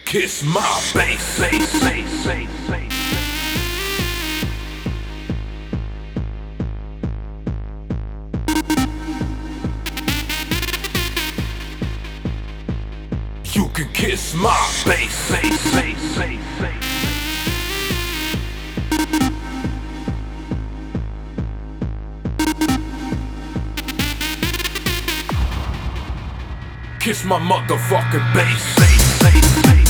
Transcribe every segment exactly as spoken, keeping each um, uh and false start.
Kiss my bass, bass, bass, bass, bass. You can kiss my bass, bass, bass, bass, bass. Kiss my motherfucking bass, bass, bass, bass.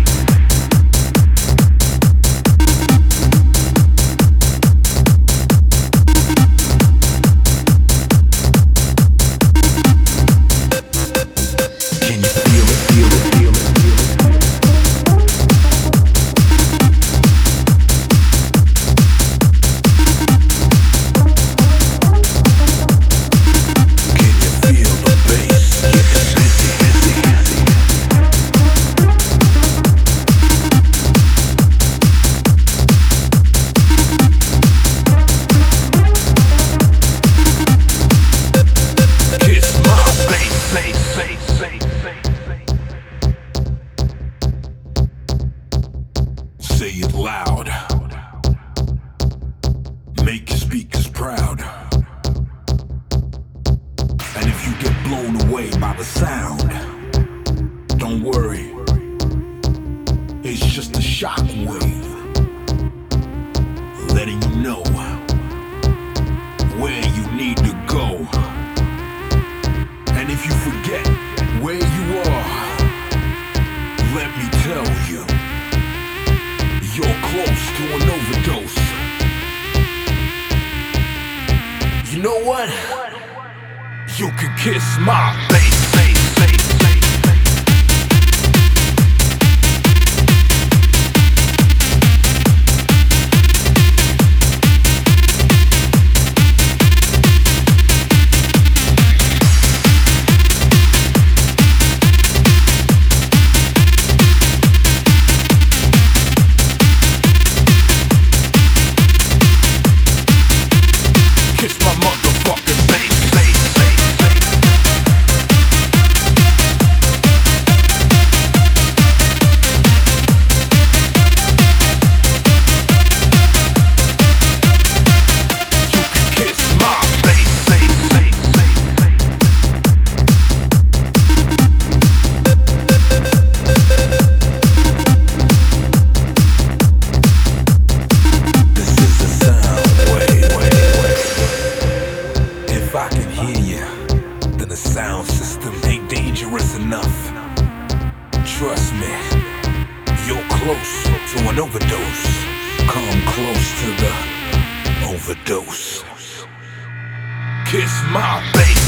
Say it loud. Make your speakers proud. And if you get blown away by the sound, don't worry, it's just a shock wave letting you know where you need to go. And if you forget where you are, let me tell you, you're close to an overdose. You know what? You can kiss my bass, bass, bass, bass. Sound system ain't dangerous enough. Trust me, you're close to an overdose. Come close to the overdose. Kiss my bass.